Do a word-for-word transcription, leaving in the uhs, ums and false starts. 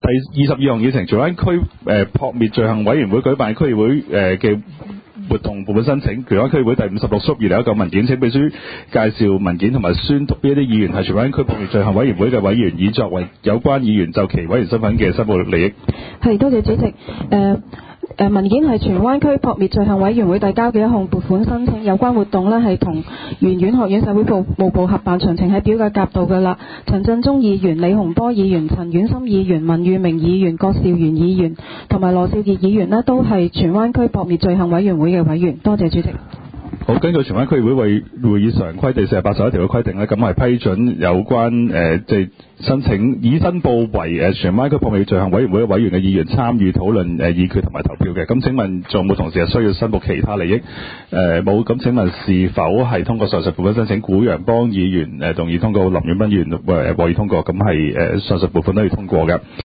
第二十二項議程，荃灣區誒撲滅罪行委員會舉辦區議會誒嘅活動撥款申請。荃灣區議會第五十六縮二零一九文件，請秘書介紹文件同埋宣讀邊一啲議員係荃灣區撲滅罪行委員會嘅委員，以作為有關議員就其委員身份嘅申報利益。 係，多謝主席。誒、呃。誒文件係荃灣區撲滅罪行委員會遞交嘅一項撥款申請，有關活動呢係同圓院學院社會服務部合辦，詳情喺表格夾度㗎啦。陳振中議員、李洪波議員、陳婉心議員、文裕明議員、郭兆元議員同埋羅兆傑議員呢都係荃灣區撲滅罪行委員會嘅委員。多謝主席。 好，根據荃灣區議會會會議常規第四十八十一條嘅規定咧，咁係批准有關誒即係申請以申報為誒荃灣區撲滅罪行委員會委員嘅議員參與討論誒議決同埋投票嘅。咁請問仲有冇同事係需要申報其他利益？誒冇，咁請問是否係通過上述撥款申請？古陽邦議員誒動議通過，林遠斌議員誒獲議通過，咁係誒上述撥款都要通過嘅。